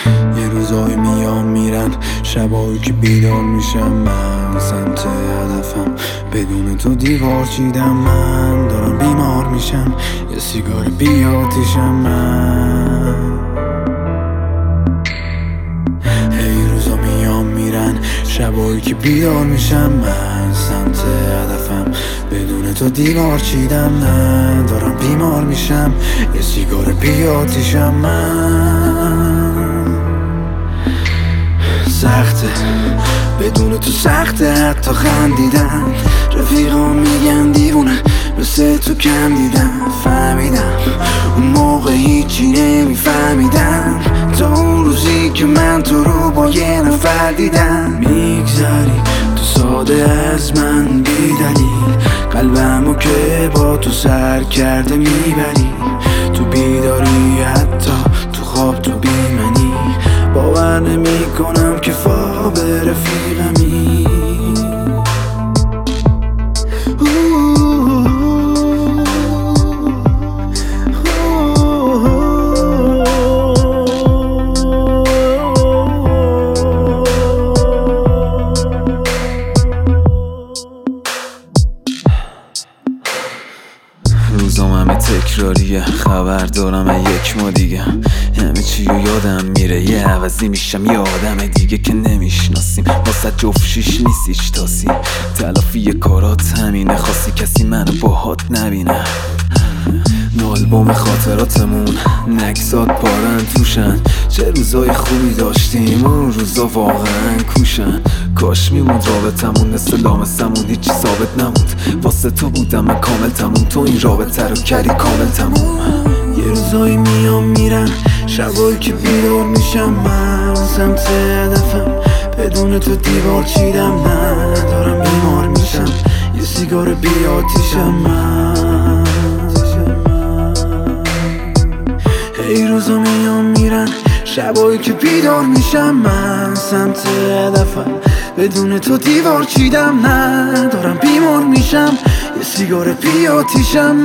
یه روزایی میام میرن، شبایی که بیدار میشم من سمت هدفم. بدون تو دیوار چیدم، من دارم بیمار میشم. یه سیگار بی آتیشم من. هی روزا میام میرن، شبایی که بیدار میشم من سمت هدفم. بدون تو دیوار چیدم، نه دارم بیمار میشم. یه سیگار بی آتیشم من. سخته بدون تو، سخته حتی خندیدن. رفیقام میگن دیوونه، مثل تو کم دیدم. فهمیدم اون موقع هیچی نمیفهمیدم، تا اون روزی که من تو رو با یه نفر دیدم. میگذری تو ساده از من بی دلیل، قلبمو که با تو سر کرده میبری. تو بیداری حتی تو خواب تو بی منی، باور نمی کنم که خواب رفیقمی. روزام همه تکراریه، خبر دارم یک ما دیگه. همه چی رو یادم میره، یه عوضی میشم یه آدم دیگه که نمیشناسیم. واسه جفت شیش نیستیش تاسی، تلافی کارات همینه. خواستی کسی منو باهات نبینه. آلبوم خاطراتمون نکسات پارن توشن. چه روزای خوبی داشتیم، اون روزا واقعا کوشن. کاش میموند رابطمون مثل لامسمون، هیچی ثابت نموند. واسه تو بودم من کامل تموم، تو این رابطه رو کردی کامل تموم. یه روزایی میام میرن، شبایی که بیدار میشم من سمت هدفم. بدون تو دیوار چیدم، نه دارم بیمار میشم. یه سیگار بی آتیشم من. ای روزا میام میرن، شبایی که بیدار میشم من سمت هدفم. بدون تو دیوار چیدم، نه دارم بیمار میشم. یه سیگار بی آتیشم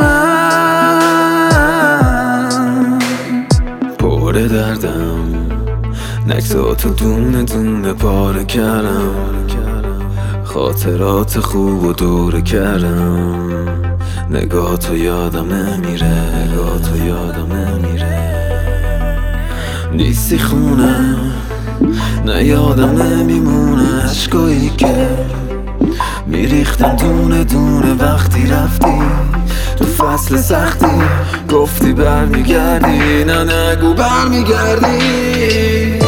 من. پر دردم، نکساتو دونه دونه پاره کردم. خاطرات خوب و دوره کردم. نگاهتو یادم نمیره، نگاهتو یادم نمیره. نیستی خونه، نه یادم نمیمونه. عشقایی که میریختم دونه دونه وقتی رفتی. تو فصل سختی گفتی برمیگردی، نه نگو برمیگردی.